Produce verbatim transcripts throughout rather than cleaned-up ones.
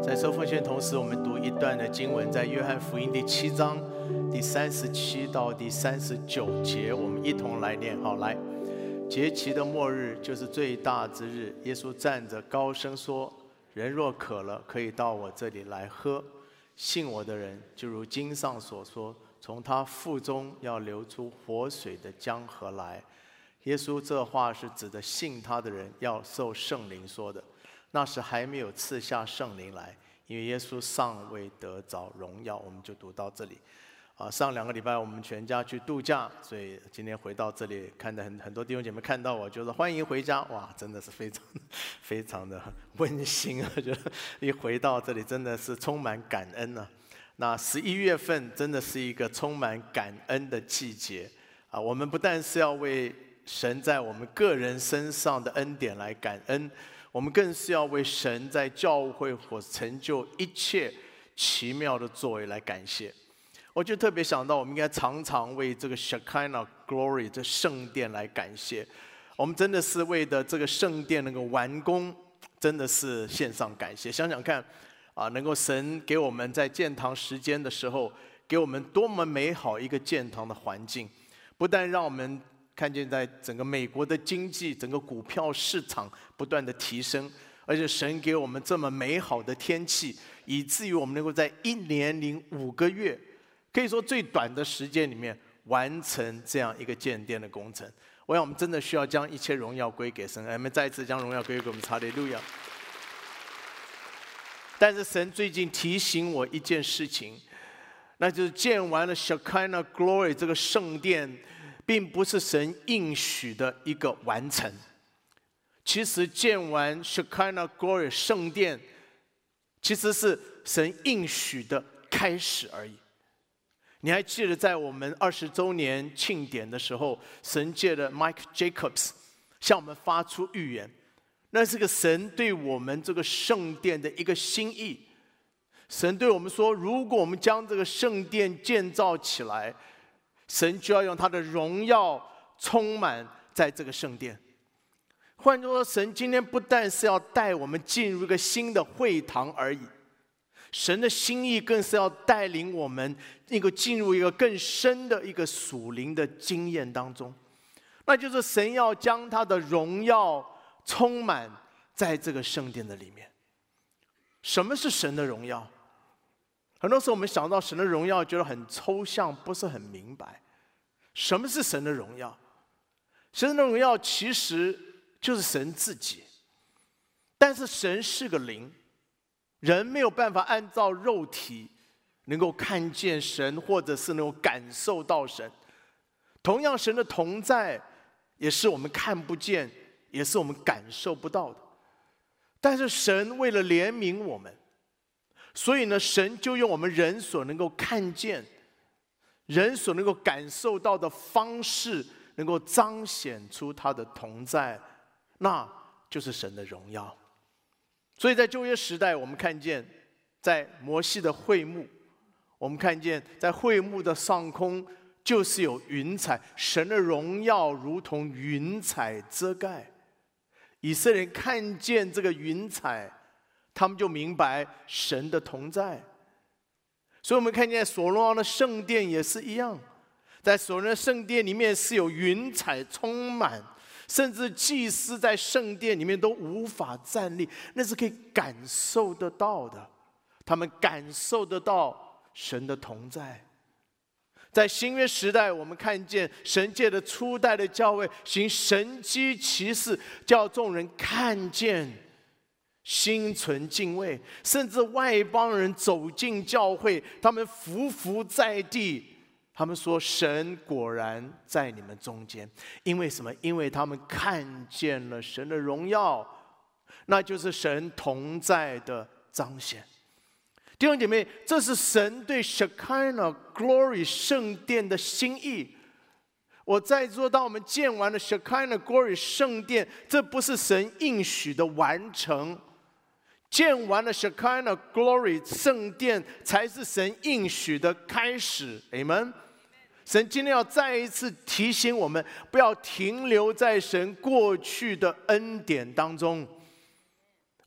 在收奉献同时，我们读一段的经文，在约翰福音第七章第三十七到第三十九节，我们一同来念。好，来，节期的末日就是最大之日。耶稣站着高声说：“人若渴了，可以到我这里来喝。信我的人，就如经上所说，从他腹中要流出活水的江河来。”耶稣这话是指的信他的人要受圣灵说的。那时还没有赐下圣灵来，因为耶稣尚未得着荣耀。我们就读到这里。啊，上两个礼拜我们全家去度假，所以今天回到这里，看到很很多弟兄姐妹看到我，就说欢迎回家。哇，真的是非常非常的温馨啊！觉得一回到这里，真的是充满感恩啊。那十一月份真的是一个充满感恩的季节啊！我们不但是要为神在我们个人身上的恩典来感恩，我们更是要为神在教会所成就一切奇妙的作为来感谢。我就特别想到，我们应该常常为这个 Shekinah Glory 这圣殿来感谢。我们真的是为的这个圣殿能够完工，真的是献上感谢。想想看，啊，能够神给我们在建堂时间的时候，给我们多么美好一个建堂的环境，不但让我们看见在整个美国的经济、整个股票市场不断的提升，而且神给我们这么美好的天气，以至于我们能够在一年零五个月。可以说最短的时间里面完成这样一个建殿的工程，我想我们真的需要将一切荣耀归给神。我们再一次将荣耀归给我们，哈利路亚。但是神最近提醒我一件事情，那就是建完了 Shekinah Glory 这个圣殿，并不是神应许的一个完成。其实建完 Shekinah Glory 圣殿，其实是神应许的开始而已。你还记得在我们二十周年庆典的时候，神借着 Mike Jacobs 向我们发出预言，那是个神对我们这个圣殿的一个心意。神对我们说，如果我们将这个圣殿建造起来，神就要用他的荣耀充满在这个圣殿。换句话说，神今天不但是要带我们进入一个新的会堂而已，神的心意更是要带领我们一个进入一个更深的一个属灵的经验当中，那就是神要将他的荣耀充满在这个圣殿的里面。什么是神的荣耀？很多时候我们想到神的荣耀，觉得很抽象，不是很明白。什么是神的荣耀？神的荣耀其实就是神自己，但是神是个灵，人没有办法按照肉体能够看见神，或者是能够感受到神。同样，神的同在也是我们看不见，也是我们感受不到的。但是神为了怜悯我们，所以呢，神就用我们人所能够看见、人所能够感受到的方式，能够彰显出他的同在，那就是神的荣耀。所以在旧约时代，我们看见在摩西的会幕，我们看见在会幕的上空就是有云彩，神的荣耀如同云彩遮盖。以色列人看见这个云彩，他们就明白神的同在。所以我们看见所罗门的圣殿也是一样，在所罗门的圣殿里面是有云彩充满，甚至祭司在圣殿里面都无法站立，那是可以感受得到的。他们感受得到神的同在。在新约时代，我们看见神借着初代的教会行神迹奇事，叫众人看见，心存敬畏，甚至外邦人走进教会，他们匍匐在地，他们说神果然在你们中间。因为什么？因为他们看见了神的荣耀，那就是神同在的彰显。弟兄姐妹，这是神对 Shekinah Glory 圣殿的心意。我再说，当我们建完了 Shekinah Glory 圣殿，这不是神应许的完成，建完了 Shekinah Glory 圣殿才是神应许的开始。Amen。神今天要再一次提醒我们，不要停留在神过去的恩典当中。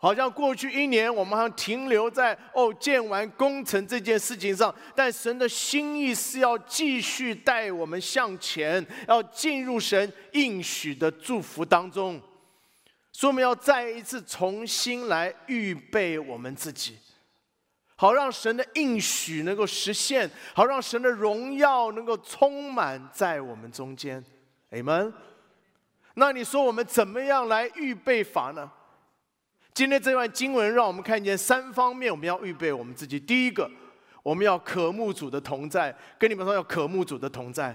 好像过去一年，我们好像停留在哦建完工程这件事情上，但神的心意是要继续带我们向前，要进入神应许的祝福当中。所以我们要再一次重新来预备我们自己，好让神的应许能够实现，好让神的荣耀能够充满在我们中间。Amen。那你说我们怎么样来预备法呢？今天这段经文让我们看见三方面，我们要预备我们自己。第一个，我们要渴慕主的同在，跟你们说要渴慕主的同在。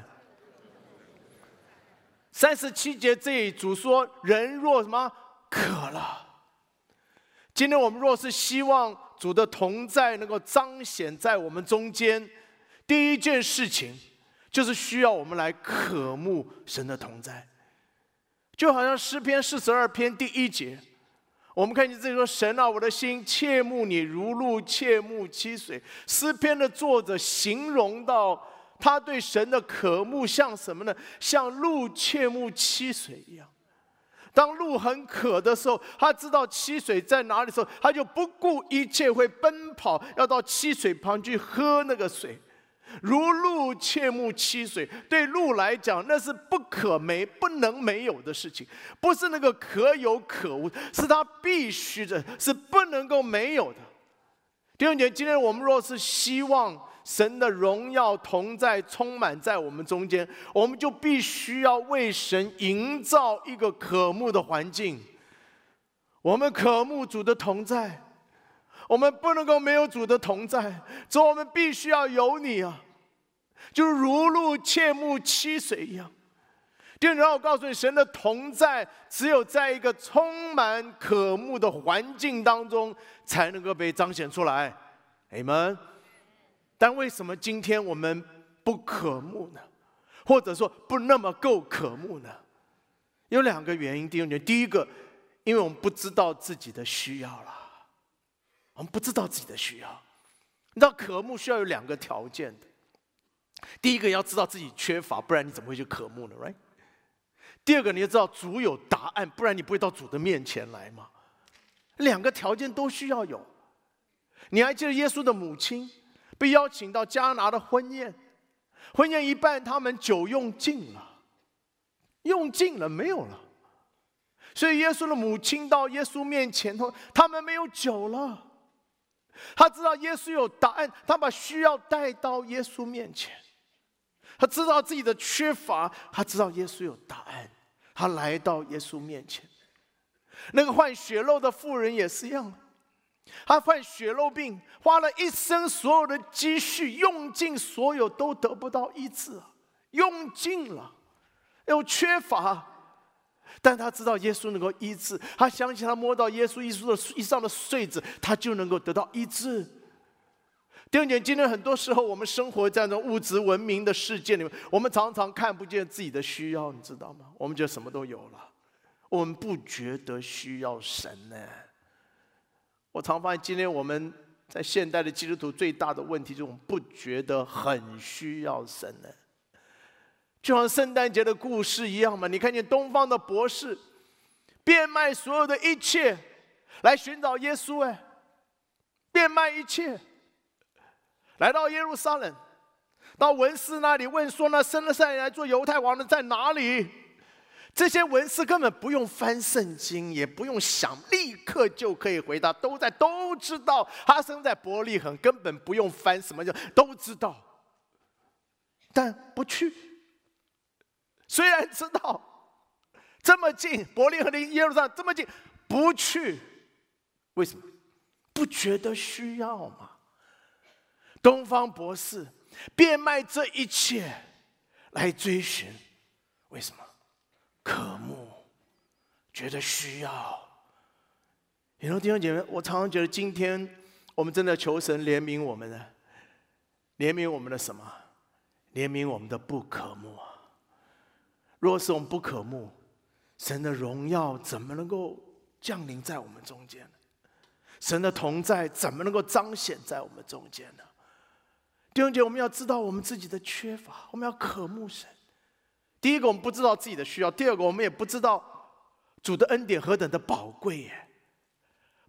三十七节这里主说，人若什么渴了，今天我们若是希望主的同在能够彰显在我们中间，第一件事情就是需要我们来渴慕神的同在。就好像诗篇四十二篇第一节，我们看见这里说：“神啊，我的心切慕你，如鹿切慕溪水。”诗篇的作者形容到他对神的渴慕像什么呢？像鹿切慕溪水一样。当鹿很渴的时候，他知道溪水在哪里的时候，他就不顾一切会奔跑，要到溪水旁去喝那个水。如鹿切慕溪水，对鹿来讲，那是不可没、不能没有的事情，不是那个可有可无，是他必须的，是不能够没有的。弟兄姐妹，今天我们若是希望神的荣耀同在充满在我们中间，我们就必须要为神营造一个渴慕的环境。我们渴慕主的同在，我们不能够没有主的同在，所以我们必须要有你啊，就是如鹿切慕溪水一样。弟兄，让我告诉你，神的同在只有在一个充满渴慕的环境当中才能够被彰显出来。Amen。但为什么今天我们不渴慕呢？或者说不那么够渴慕呢？有两个原因。弟兄姐妹，第一个，因为我们不知道自己的需要了，我们不知道自己的需要。你知道渴慕需要有两个条件的，第一个要知道自己缺乏，不然你怎么会去渴慕呢 ？Right？ 第二个你要知道主有答案，不然你不会到主的面前来嘛。两个条件都需要有。你还记得耶稣的母亲被邀请到迦拿的婚宴，婚宴一半，他们酒用尽了，用尽了没有了，所以耶稣的母亲到耶稣面前说：“他们没有酒了。”他知道耶稣有答案，他把需要带到耶稣面前。他知道自己的缺乏，他知道耶稣有答案，他来到耶稣面前。那个患血漏的妇人也是一样，他患血漏病，花了一生所有的积蓄，用尽所有都得不到医治，用尽了，有缺乏。但他知道耶稣能够医治，他相信他摸到耶稣衣上的穗子，他就能够得到医治。弟兄姐妹，今天很多时候我们生活在这种物质文明的世界里面，我们常常看不见自己的需要，你知道吗？我们觉得什么都有了，我们不觉得需要神呢。我常发现，今天我们在现代的基督徒最大的问题就是我们不觉得很需要神呢。就像圣诞节的故事一样嘛，你看见东方的博士变卖所有的一切来寻找耶稣，哎，变卖一切，来到耶路撒冷，到文士那里问说：“那生了下来做犹太王的在哪里？”这些文士根本不用翻圣经，也不用想，立刻就可以回答，都在都知道他生在伯利恒，根本不用翻什么，都知道，但不去。虽然知道这么近，伯利恒离耶路撒冷这么近，不去，为什么？不觉得需要吗？东方博士变卖这一切来追寻，为什么？渴慕，觉得需要。有的弟兄姐妹，我常常觉得今天我们真的求神怜悯我们呢，怜悯我们的什么？怜悯我们的不渴慕啊！若是我们不渴慕，神的荣耀怎么能够降临在我们中间呢？神的同在怎么能够彰显在我们中间呢？弟兄姐妹，我们要知道我们自己的缺乏，我们要渴慕神。第一个，我们不知道自己的需要；第二个，我们也不知道主的恩典何等的宝贵耶！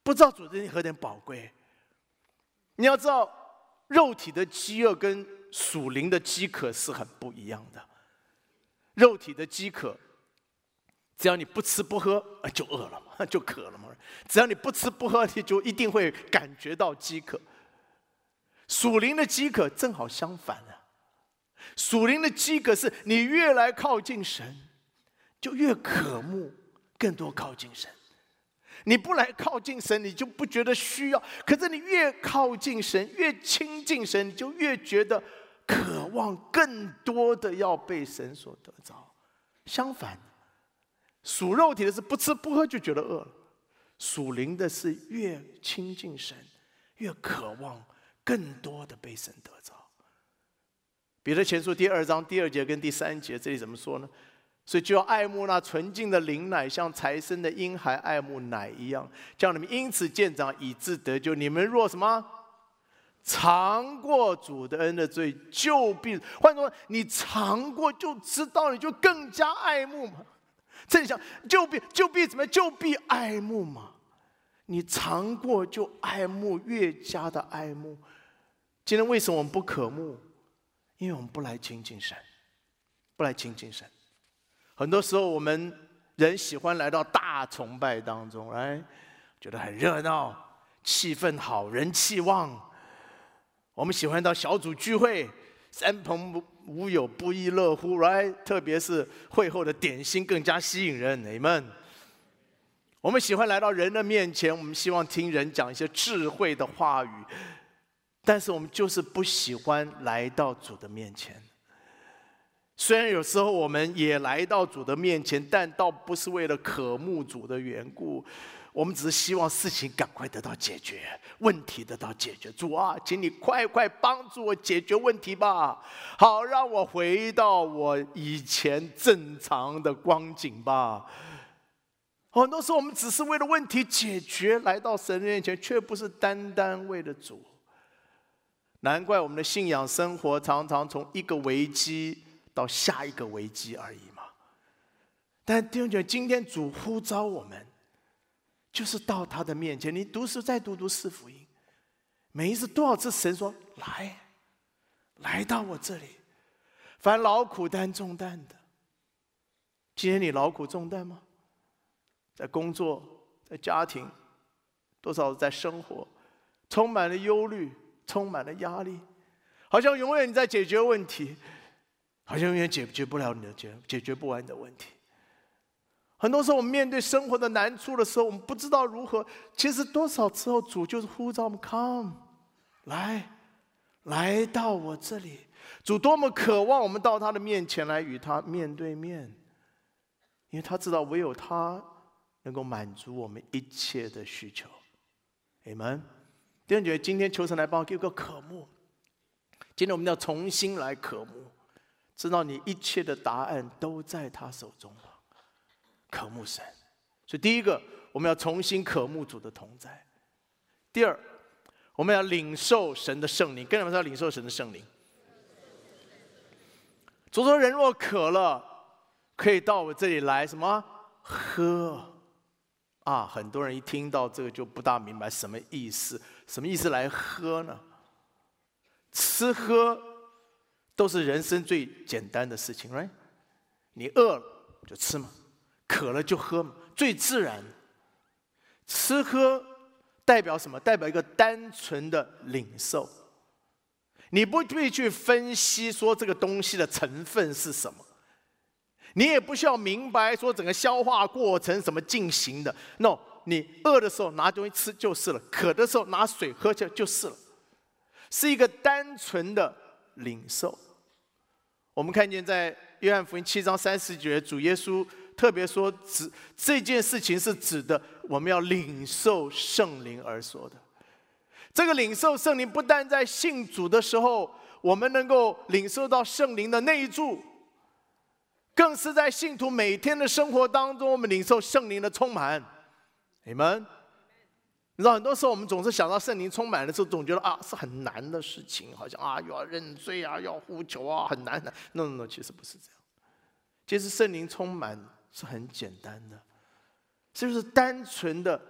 不知道主的恩典何等宝贵。你要知道，肉体的饥饿跟属灵的饥渴是很不一样的。肉体的饥渴，只要你不吃不喝，就饿了嘛，就渴了嘛。只要你不吃不喝，你就一定会感觉到饥渴。属灵的饥渴正好相反啊！属灵的饥渴是你越来靠近神，就越渴慕更多靠近神。你不来靠近神，你就不觉得需要；可是你越靠近神，越亲近神，你就越觉得渴望更多的要被神所得着。相反，属肉体的是不吃不喝就觉得饿了，属灵的是越亲近神，越渴望更多的被神得着。彼得前书第二章第二节跟第三节，这里怎么说呢？所以就要爱慕那纯净的灵奶，像才生的婴孩爱慕奶一样，叫你们因此渐长，以致得救。你们若什么尝过主的恩的罪，就必换作你尝过就知道，你就更加爱慕嘛。这里讲就必就必怎么样？就必爱慕嘛。你尝过就爱慕，越加的爱慕。今天为什么我们不渴慕？因为我们不来亲近神，不来亲近神。很多时候我们人喜欢来到大崇拜当中，来觉得很热闹，气氛好，人气旺。我们喜欢到小组聚会，三朋五友不亦乐乎，来，特别是会后的点心更加吸引人。Amen。我们喜欢来到人的面前，我们希望听人讲一些智慧的话语，但是我们就是不喜欢来到主的面前。虽然有时候我们也来到主的面前，但倒不是为了渴慕主的缘故，我们只是希望事情赶快得到解决，问题得到解决。主啊，请你快快帮助我解决问题吧，好让我回到我以前正常的光景吧。很多时候我们只是为了问题解决来到神面前，却不是单单为了主。难怪我们的信仰生活常常从一个危机到下一个危机而已嘛。但弟兄姐妹，今天主呼召我们，就是到他的面前。你读书再读读四福音，每一次多少次神说来，来到我这里，凡劳苦担重担的。今天你劳苦重担吗？在工作，在家庭，多少在生活，充满了忧虑，充满了压力，好像永远你在解决问题，好像永远解决不了你的解解决不完你的问题。很多时候我们面对生活的难处的时候，我们不知道如何。其实多少时候主就是呼召我们 ，come， 来，来到我这里。主多么渴望我们到他的面前来与他面对面，因为他知道唯有他能够满足我们一切的需求。Amen。弟兄姐妹，今天求神来帮我给我个渴慕。今天我们要重新来渴慕，知道你一切的答案都在他手中了。渴慕神，所以第一个，我们要重新渴慕主的同在。第二，我们要领受神的圣灵。跟你们说，要领受神的圣灵。主说：“人若渴了，可以到我这里来，什么喝？”啊，很多人一听到这个就不大明白什么意思。什么意思来喝呢？吃喝都是人生最简单的事情 ，right？ 你饿了就吃嘛，渴了就喝嘛，最自然。吃喝代表什么？代表一个单纯的领受。你不必去分析说这个东西的成分是什么，你也不需要明白说整个消化过程怎么进行的。No， 你饿的时候拿东西吃就是了，渴的时候拿水喝就就是了，是一个单纯的领受。我们看见在约翰福音七章三十节，主耶稣特别说，指这件事情是指的我们要领受圣灵而说的。这个领受圣灵不但在信主的时候，我们能够领受到圣灵的内住，更是在信徒每天的生活当中，我们领受圣灵的充满。Amen。你知道，很多时候我们总是想到圣灵充满的时候，总觉得啊是很难的事情，好像啊又要认罪啊，要呼求啊，很难的。No No No， 其实不是这样。其实圣灵充满是很简单的，是不是单纯的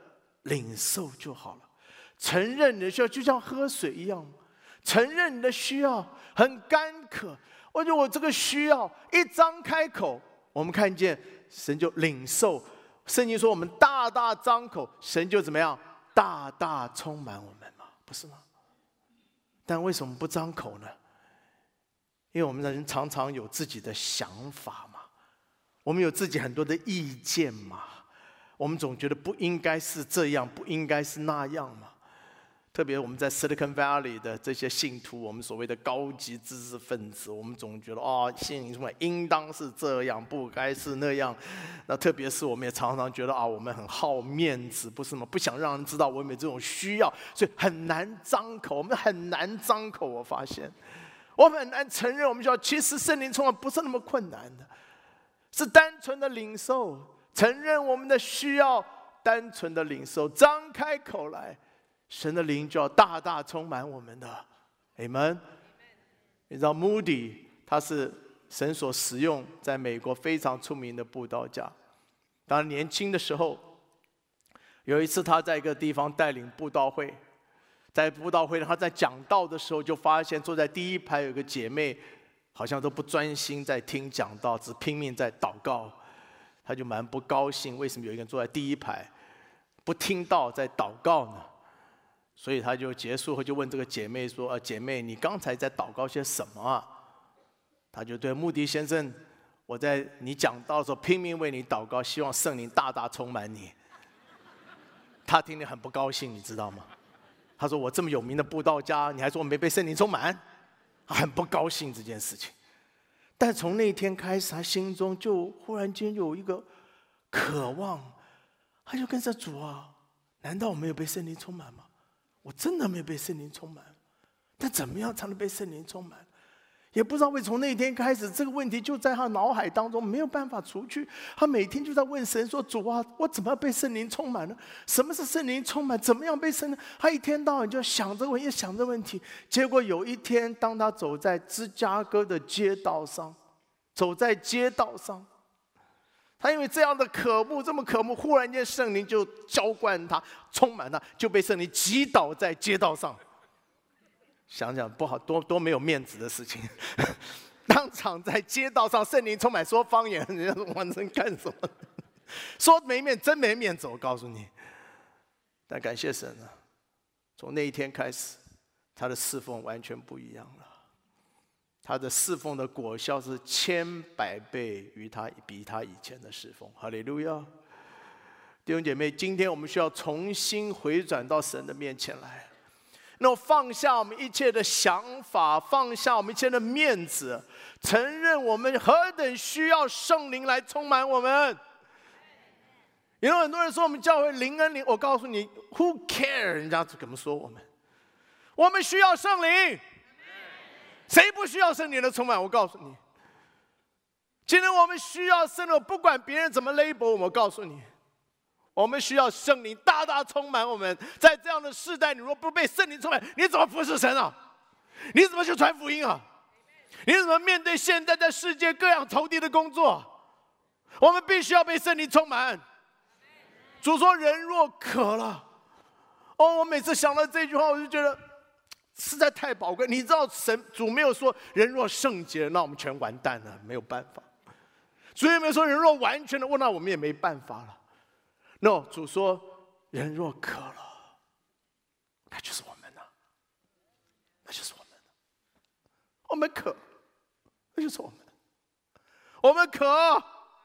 领受就好了。承认你的需要，就像喝水一样，承认你的需要很干渴，我觉得我这个需要一张开口，我们看见神就领受。圣经说我们大大张口，神就怎么样？大大充满我们嘛，不是吗？但为什么不张口呢？因为我们的人常常有自己的想法嘛，我们有自己很多的意见嘛，我们总觉得不应该是这样，不应该是那样嘛。特别我们在 Silicon Valley 的这些信徒，我们所谓的高级知识分子，我们总觉得哦，信灵充满应当是这样，不该是那样。那特别是我们也常常觉得啊，我们很好面子，不是吗？不想让人知道我们有这种需要，所以很难张口。我们很难张口，我发现我们很难承认我们需要。其实圣灵充满不是那么困难的，是单纯的领受，承认我们的需要，单纯的领受，张开口来。神的灵就要大大充满我们的 Amen。 你知道 Moody 他是神所使用在美国非常出名的布道家。当年轻的时候，有一次他在一个地方带领布道会，在布道会他在讲道的时候，就发现坐在第一排有个姐妹好像都不专心在听讲道，只拼命在祷告。他就蛮不高兴，为什么有一个人坐在第一排不听道在祷告呢？所以他就结束后就问这个姐妹说：“呃，姐妹，你刚才在祷告些什么啊？”他就对穆迪先生：“我在你讲道的时候拼命为你祷告，希望圣灵大大充满你。”他听得很不高兴，你知道吗？他说：“我这么有名的布道家，你还说我没被圣灵充满？”他很不高兴这件事情。但从那天开始，他心中就忽然间有一个渴望，他就跟着主啊，难道我没有被圣灵充满吗？我真的没有被圣灵充满，但怎么样才能被圣灵充满？也不知道为从那天开始，这个问题就在他脑海当中没有办法除去。他每天就在问神说：“主啊，我怎么样被圣灵充满呢？什么是圣灵充满？怎么样被圣灵？”他一天到晚就想这个问题，想这个问题。结果有一天，当他走在芝加哥的街道上，走在街道上。他因为这样的渴慕，这么渴慕，忽然间圣灵就浇灌他，充满他，就被圣灵击倒在街道上。想想不好，多多没有面子的事情。当场在街道上，圣灵充满说方言，人家说完成干什么？说没面，真没面子，我告诉你。但感谢神啊，从那一天开始，他的侍奉完全不一样了。他的侍奉的果效是千百倍于他比他以前的侍奉。哈利路亚！弟兄姐妹，今天我们需要重新回转到神的面前来，那放下我们一切的想法，放下我们一切的面子，承认我们何等需要圣灵来充满我们。有很多人说我们教会灵恩灵，我告诉你 ，Who care？ 人家怎么说我们？我们需要圣灵。谁不需要圣灵的充满？我告诉你，今天我们需要圣灵，不管别人怎么 label 我们，告诉你，我们需要圣灵大大充满我们。在这样的世代，你若不被圣灵充满，你怎么服侍神啊？你怎么去传福音啊？你怎么面对现在在世界各样投递的工作？我们必须要被圣灵充满。主说：“人若渴了。”哦，我每次想到这句话，我就觉得实在太宝贵。你知道神主没有说人若圣洁，那我们全完蛋了，没有办法。主也没有说人若完全的，那我们也没办法了。No， 主说人若渴了，那就是我们了，那就是我们了。我们渴，那就是我们。我们渴。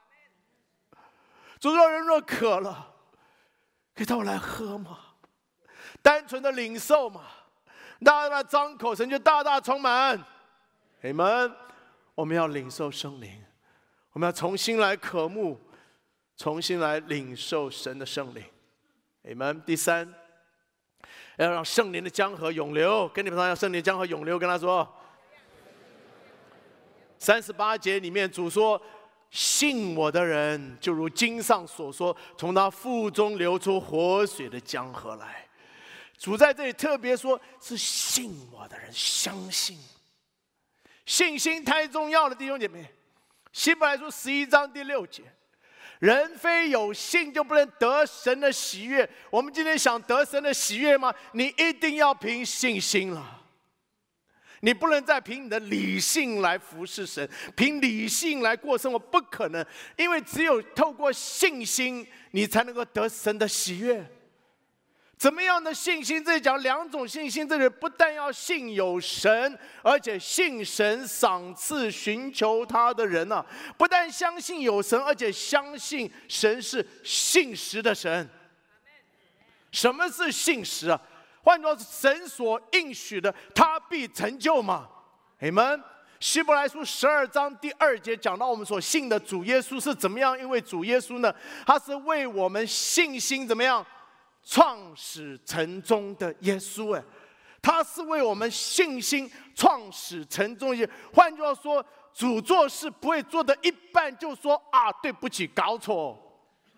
主说人若渴了，可以到我来喝嘛，单纯的领受嘛。大大张口，神就大大充满。你们，我们要领受圣灵，我们要重新来渴慕，重新来领受神的圣灵。你们，第三，要让圣灵的江河涌流。跟你们说，要圣灵的江河涌流，跟他说。三十八节里面，主说：“信我的人，就如经上所说，从他腹中流出活水的江河来。”主在这里特别说，是信我的人，相信。信心太重要了，弟兄姐妹。希伯来书十一章第六节， 人非有信就不能得神的喜悦。我们今天想得神的喜悦吗？你一定要凭信心了。你不能再凭你的理性来服侍神，凭理性来过生活，不可能。因为只有透过信心，你才能够得神的喜悦。怎么样的信心？这里讲两种信心，这里不但要信有神，而且信神赏赐寻求他的人啊！不但相信有神，而且相信神是信实的神。什么是信实啊？换作神所应许的，他必成就嘛。阿们。希伯来书十二章第二节讲到我们所信的主耶稣是怎么样？因为主耶稣呢，他是为我们信心怎么样？创始成终的耶稣，哎，他是为我们信心创始成终的。换句话说，主做事不会做的一半就说啊，对不起，搞错，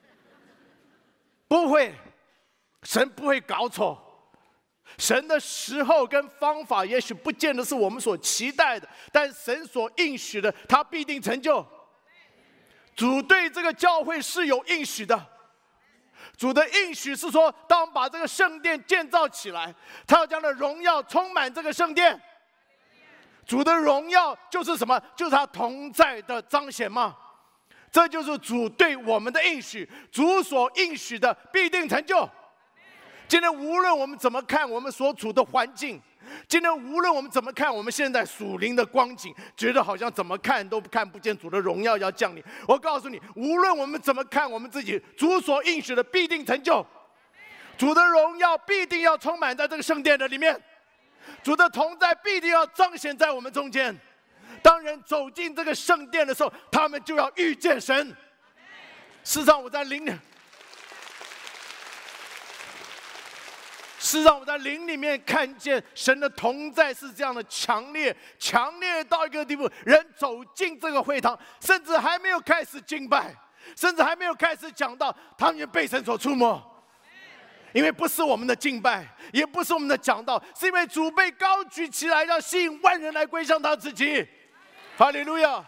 不会，神不会搞错。神的时候跟方法也许不见得是我们所期待的，但神所应许的，他必定成就。主对这个教会是有应许的。主的应许是说，当我们把这个圣殿建造起来，他要将的荣耀充满这个圣殿。主的荣耀就是什么？就是他同在的彰显嘛。这就是主对我们的应许，主所应许的必定成就。今天无论我们怎么看我们所处的环境，今天无论我们怎么看我们现在属灵的光景，觉得好像怎么看都看不见主的荣耀要降临。我告诉你，无论我们怎么看我们自己，主所应许的必定成就。主的荣耀必定要充满在这个圣殿的里面，主的同在必定要彰显在我们中间。当人走进这个圣殿的时候，他们就要遇见神。事实上我在灵里事实上我在灵里面看见神的同在是这样的强烈，强烈到一个地步，人走进这个会堂，甚至还没有开始敬拜，甚至还没有开始讲道，他们就被神所触摸。因为不是我们的敬拜，也不是我们的讲道，是因为主被高举起来，要吸引万人来归向他自己。哈利路亚！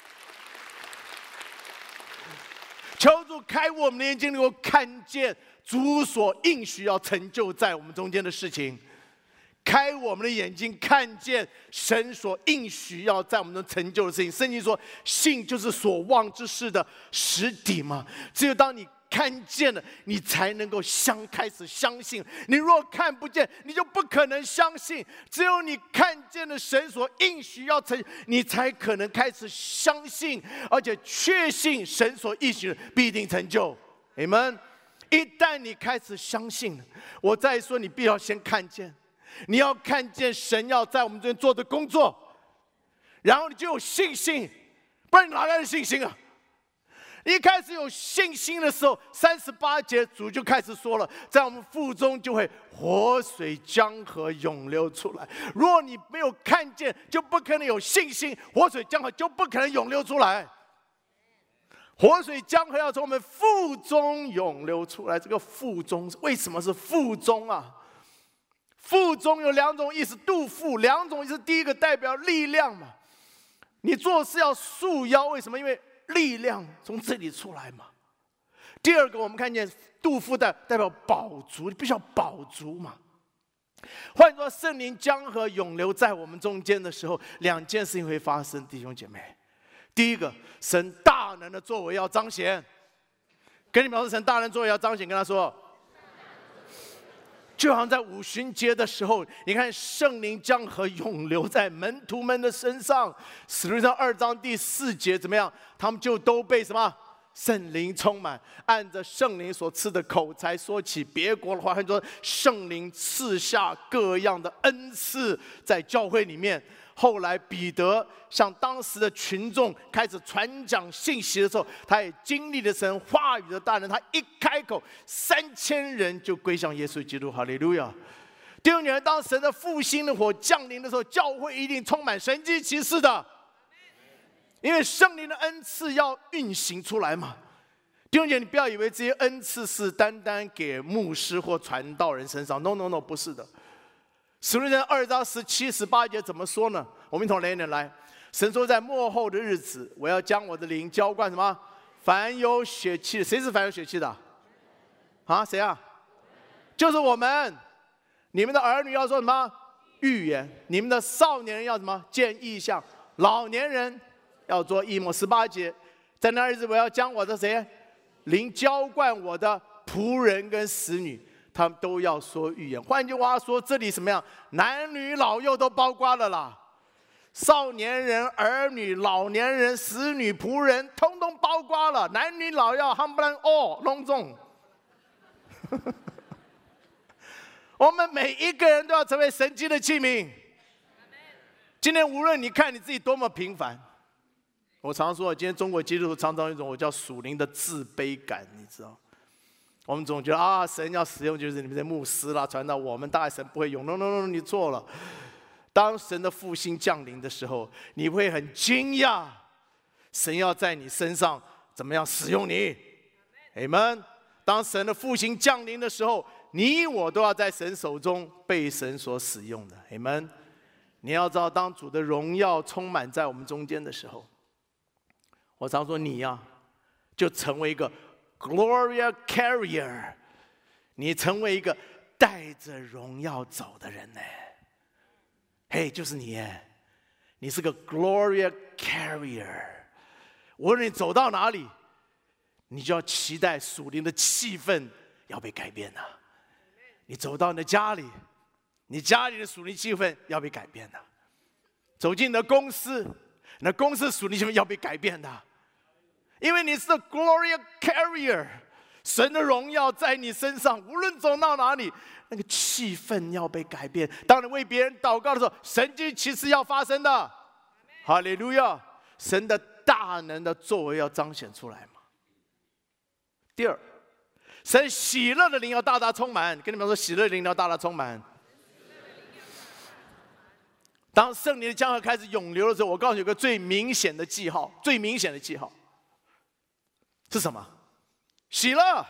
求主开我们的眼睛，能够看见主所应许要成就在我们中间的事情，开我们的眼睛，看见神所应许要在我们中成就的事情。圣经说，信就是所望之事的实底嘛。只有当你看见了，你才能够相开始相信。你若看不见，你就不可能相信。只有你看见了神所应许要成，你才可能开始相信，而且确信神所应许的必定成就。阿们。一旦你开始相信，我再说，你必要先看见，你要看见神要在我们这边做的工作，然后你就有信心，不然你哪来的信心啊？你一开始有信心的时候，三十八节主就开始说了，在我们腹中就会活水江河涌流出来。如果你没有看见，就不可能有信心，活水江河就不可能涌流出来。活水江河要从我们腹中涌流出来。这个腹中为什么是腹中啊？腹中有两种意思，肚腹两种意思。第一个代表力量嘛，你做事要束腰，为什么？因为力量从这里出来嘛。第二个，我们看见肚腹代代表饱足，你必须要饱足嘛。换作圣灵江河涌流在我们中间的时候，两件事情会发生，弟兄姐妹。第一个，神大能的作为要彰显，跟你描述神大能作为要彰显，跟他说，就好像在五旬节的时候，你看圣灵江河涌流在门徒们的身上，使徒行传二章第四节怎么样？他们就都被什么？圣灵充满，按着圣灵所赐的口才说起别国的话。他说，圣灵赐下各样的恩赐在教会里面。后来彼得向当时的群众开始传讲信息的时候，他也经历了神话语的大能。他一开口，三千人就归向耶稣基督。哈利路亚！弟兄姐妹，当神的复兴的火降临的时候，教会一定充满神迹奇事的，因为圣灵的恩赐要运行出来嘛。弟兄姐妹，你不要以为这些恩赐是单单给牧师或传道人身上 ，no no no， 不是的。使徒行传二章十七、十八节怎么说呢？我们一同来一点来。神说，在末后的日子，我要将我的灵浇灌什么？ 凡有血气的，谁是凡有血气的？啊，谁啊？就是我们。你们的儿女要说什么？预言。你们的少年人要什么？见异象。老年人要做异梦。十八节，在那日子我要将我的谁灵浇灌我的仆人跟使女，他们都要说预言。换句话说，这里什么样？男女老幼都包括了啦。少年人、儿女、老年人、使女、仆人，通通包括了。男女老幼，夯不啷哦，隆重。我们每一个人都要成为神迹的器皿。今天无论你看你自己多么平凡，我常说，今天中国基督徒常常有一种我叫属灵的自卑感，你知道？我们总觉得啊，神要使用就是你们这牧师啦、传道，我们大概神不会用。No No No， 你错了。当神的复兴降临的时候，你会很惊讶，神要在你身上怎么样使用你 ？Amen。当神的复兴降临的时候，你我都要在神手中被神所使用的 ，Amen。你要知道，当主的荣耀充满在我们中间的时候，我常说你呀、啊，就成为一个 Gloria Carrier， 你成为一个带着荣耀走的人呢。嘿，就是你耶，你是个 Gloria Carrier。无论你走到哪里，你就要期待属灵的气氛要被改变呐、啊。你走到你的家里，你家里的属灵气氛要被改变的；走进你的公司，你的公司属灵气氛要被改变的。因为你是 Gloria Carrier， 神的荣耀在你身上，无论走到哪里，那个气氛要被改变。当你为别人祷告的时候，神迹奇事要发生的。哈利路亚！神的大能的作为要彰显出来嘛。第二，神喜乐的灵要大大充满。跟你们说，喜乐的灵要大大充满。当圣灵的江河开始涌流的时候，我告诉你有个最明显的记号，最明显的记号是什么？喜乐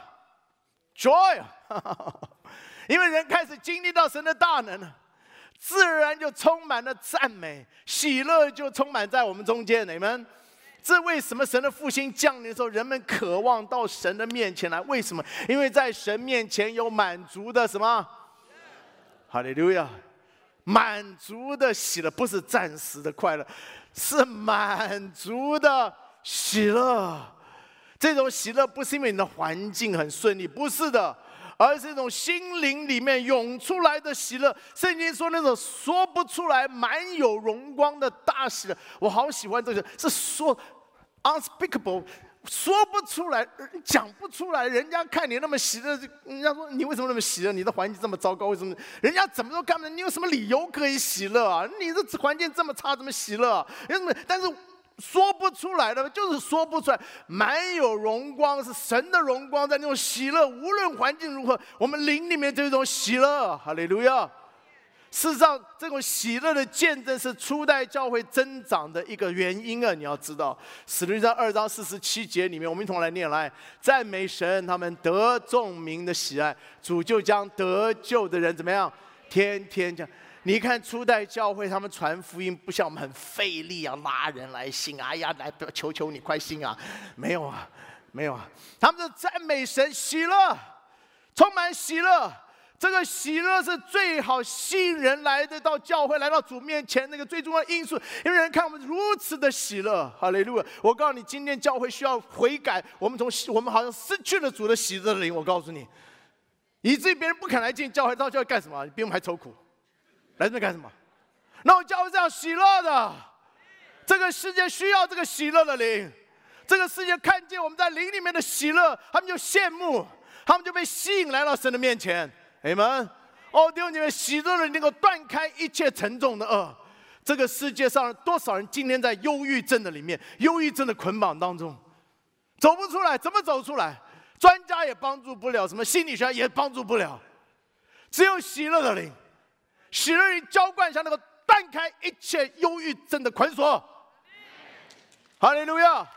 ，joy。因为人开始经历到神的大能了，自然就充满了赞美，喜乐就充满在我们中间。你们，这为什么神的复兴降临的时候，人们渴望到神的面前来？为什么？因为在神面前有满足的什么？哈利路亚！满足的喜乐，不是暂时的快乐，是满足的喜乐。这种喜乐不是因为你的环境很顺利，不是的。而是一种心灵里面涌出来的喜乐。圣经说那种说不出来、满有荣光的大喜乐，我好喜欢这个，是说 unspeakable， 说不出来、讲不出来。人家看你那么喜乐，人家说你为什么那么喜乐？你的环境这么糟糕，为什么？人家怎么都看不到，你有什么理由可以喜乐啊？你的环境这么差，怎么喜乐啊？但是说不出来的，就是说不出来。满有荣光，是神的荣光，在那种喜乐，无论环境如何，我们灵里面就有一种喜乐。哈利路亚！事实上，这种喜乐的见证是初代教会增长的一个原因啊！你要知道，使徒行传二章四十七节里面，我们一同来念来：赞美神，他们得众民的喜爱，主就将得救的人怎么样？天天这样。你看初代教会，他们传福音不像我们很费力啊，拉人来信，哎呀，来求求你快信啊！没有啊，没有啊，他们是赞美神，喜乐，充满喜乐。这个喜乐是最好吸引人来的到教会，来到主面前那个最重要的因素。因为人看我们如此的喜乐，哈利路亚！我告诉你，今天教会需要悔改，我们从我们好像失去了主的喜乐的灵。我告诉你，以至于别人不肯来进教会，到教会干什么？比我们还愁苦。来这边干什么？那我教会是要喜乐的，这个世界需要这个喜乐的灵。这个世界看见我们在灵里面的喜乐，他们就羡慕，他们就被吸引来到神的面前。阿们。哦，弟兄姐妹，喜乐的灵能够断开一切沉重的恶。这个世界上多少人今天在忧郁症的里面，忧郁症的捆绑当中，走不出来，怎么走出来？专家也帮助不了，什么心理学也帮助不了，只有喜乐的灵。喜乐灵浇灌下，那个断开一切忧郁症的捆锁。哈利路亚！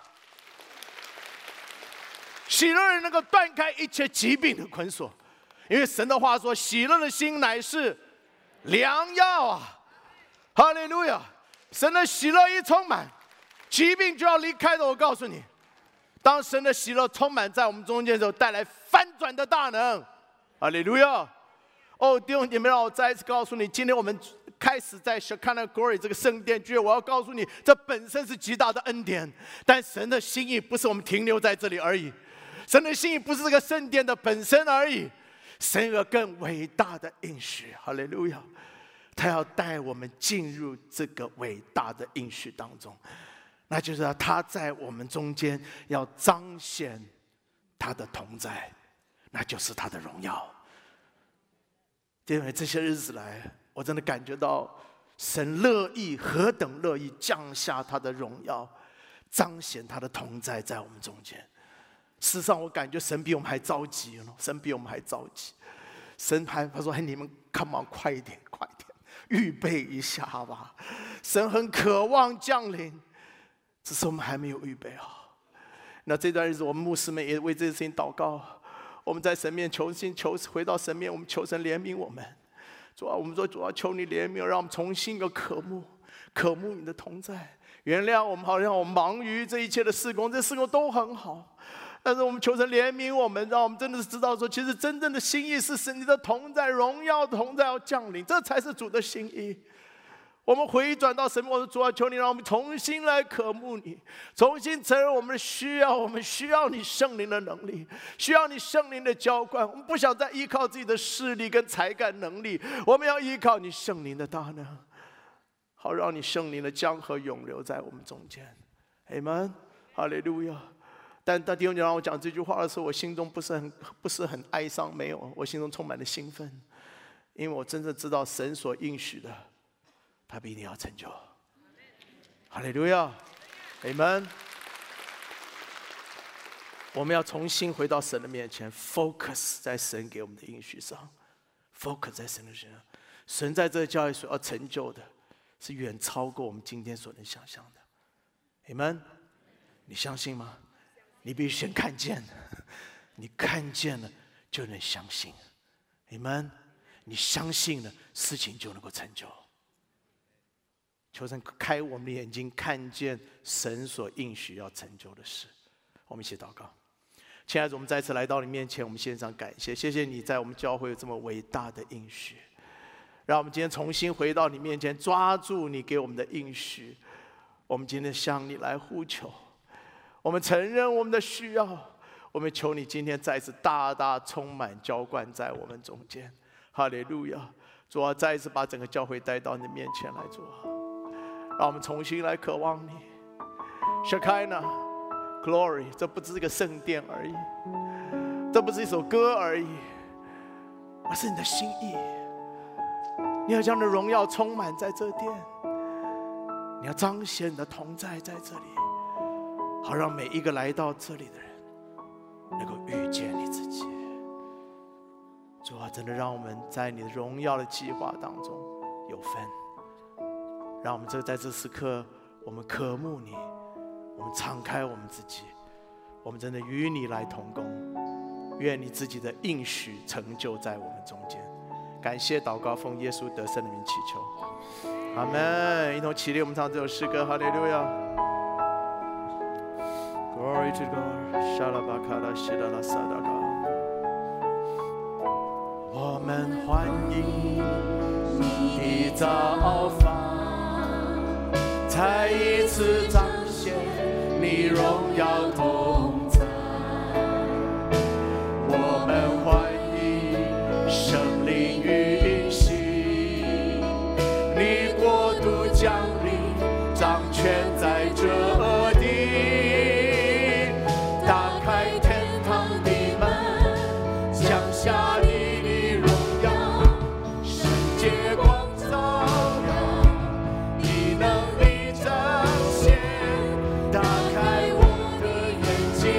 喜乐灵能够断开一切疾病的捆锁，因为神的话说：“喜乐的心乃是良药啊！”哈利路亚！神的喜乐一充满，疾病就要离开的。我告诉你， 当神的喜乐充满在我们中间的时候，带来翻转的大能。哈利路亚！哦，弟兄姐妹，让我再一次告诉你，今天我们开始在 Shekinah Glory 这个圣殿聚会，我要告诉你，这本身是极大的恩典。但神的心意不是我们停留在这里而已，神的心意不是这个圣殿的本身而已，神有更伟大的应许。哈利路亚！他要带我们进入这个伟大的应许当中，那就是他在我们中间要彰显他的同在，那就是他的荣耀。因为这些日子来，我真的感觉到神乐意，何等乐意降下他的荣耀，彰显他的同在在我们中间。事实上，我感觉神比我们还着急，神比我们还着急。神还他说：“哎，你们 come on， 快一点，快一点，预备一下吧。”神很渴望降临，只是我们还没有预备好。那这段日子，我们牧师们也为这件事情祷告。我们在神面求新求回到神面，我们求神怜悯我们。主啊，我们说主啊，求你怜悯，让我们重新有渴慕，渴慕你的同在。原谅我们，好像我们忙于这一切的事工，这事工都很好。但是我们求神怜悯我们，让我们真的是知道说，其实真正的心意是神你的同在，荣耀的同在要降临，这才是主的心意。我们回转到神，我说主啊，求你让我们重新来渴慕你，重新承认我们的需要，我们需要你圣灵的能力，需要你圣灵的浇灌。我们不想再依靠自己的势力跟才干能力，我们要依靠你圣灵的大能，好让你圣灵的江河涌流在我们中间。Amen， 哈利路亚。但当弟兄姐妹让我讲这句话的时候，我心中不是很不是很哀伤，没有，我心中充满了兴奋，因为我真正知道神所应许的，他必定要成就。哈利路亚 ，Amen。我们要重新回到神的面前 ，focus 在神给我们的应许上 ，focus 在神的身上。神在这个教会所要成就的，是远超过我们今天所能想象的。Amen， 你相信吗？你必须先看见，你看见了就能相信。Amen， 你相信了，事情就能够成就。求神开我们的眼睛，看见神所应许要成就的事。我们一起祷告。亲爱的，我们再次来到你面前，我们献上感谢，谢谢你在我们教会有这么伟大的应许，让我们今天重新回到你面前，抓住你给我们的应许。我们今天向你来呼求，我们承认我们的需要，我们求你今天再次大大充满浇灌在我们中间。哈利路亚！主啊，再一次把整个教会带到你面前来做好，让我们重新来渴望你。Shekinah Glory， 这不只是个圣殿而已，这不是一首歌而已，而是你的心意。你要将你的荣耀充满在这殿，你要彰显你的同在在这里，好让每一个来到这里的人能够遇见你自己。主啊，真的让我们在你的荣耀的计划当中有份，让我们这在这时刻，我们渴慕你，我们敞开我们自己，我们真的与你来同工，愿你自己的应许成就在我们中间。感谢祷告，奉耶稣得胜的名祈求，阿们。一同起立，我们唱这首诗歌，哈利路亚。Glory to God， 沙拉巴卡拉西拉拉萨达嘎。我们欢迎你的造访，再一次彰显你荣耀同在。我们欢迎圣灵运行，你国度降临，掌权在这地，打开天堂的门，降下你的荣耀，世界光照耀，你能力彰显，打开我的眼睛。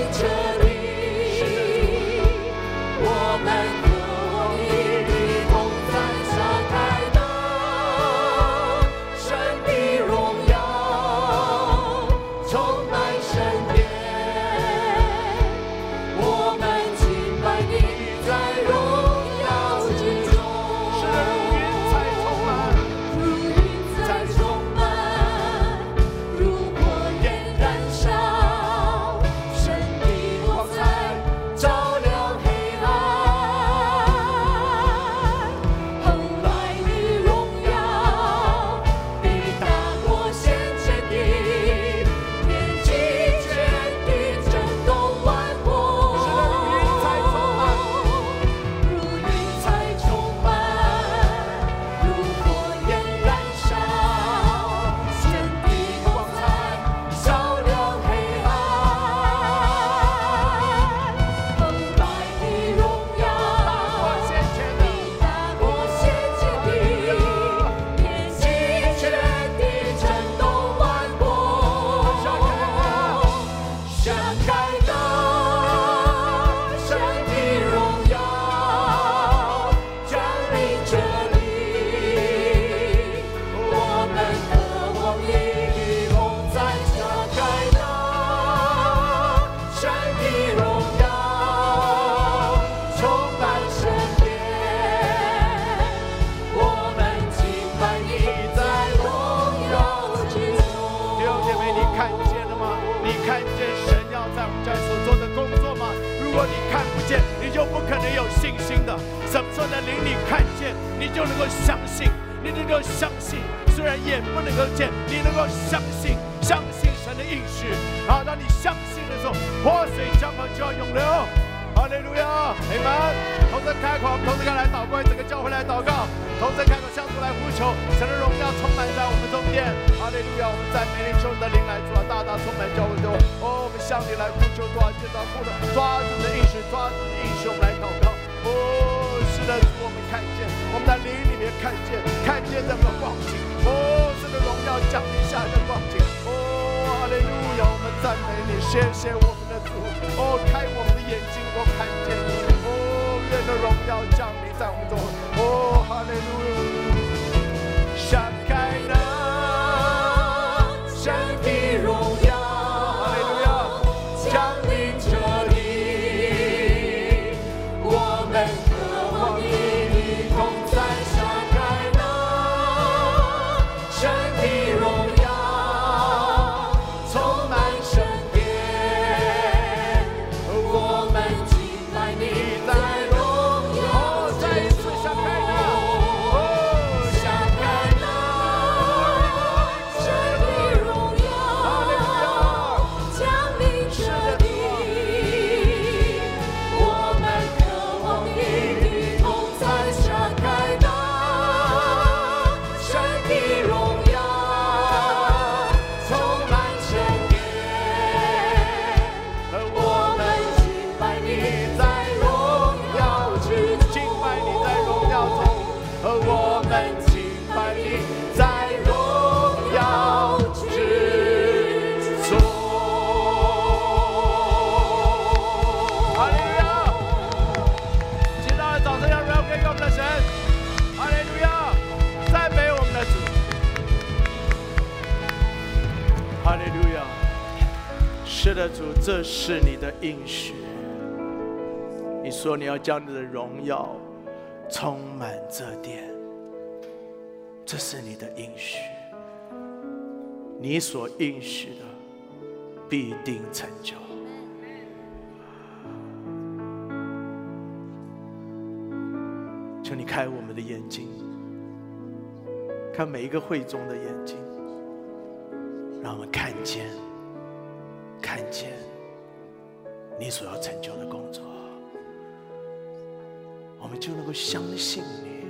是的，主，这是你的应许。你说你要将你的荣耀充满这殿，这是你的应许。你所应许的必定成就。求你开我们的眼睛，看每一个会众的眼睛，让我们看见看见你所要成就的工作，我们就能够相信你，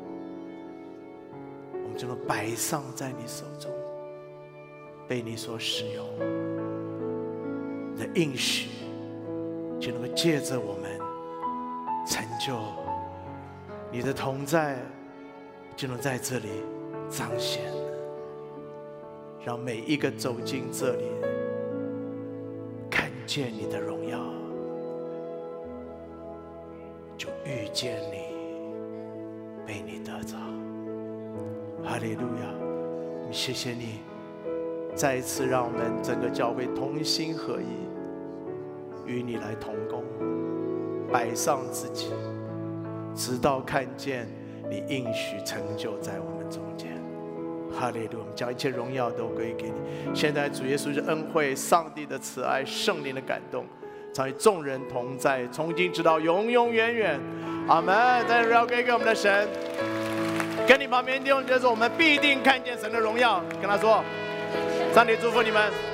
我们就能摆上在你手中，被你所使用。你的应许就能够借着我们成就，你的同在就能在这里彰显，让每一个走进这里看见你的荣耀，就遇见你，被你得着。哈利路亚！我们谢谢你，再一次让我们整个教会同心合一，与你来同工，摆上自己，直到看见你应许成就在我们中间。哈利路亚！我们将一切荣耀都归给你。现在主耶稣的恩惠、上帝的慈爱、圣灵的感动，常与众人同在，从今直到永永远远。阿门！再荣耀归给我们的神。跟你旁边弟兄姐妹说，我们必定看见神的荣耀。跟他说，上帝祝福你们。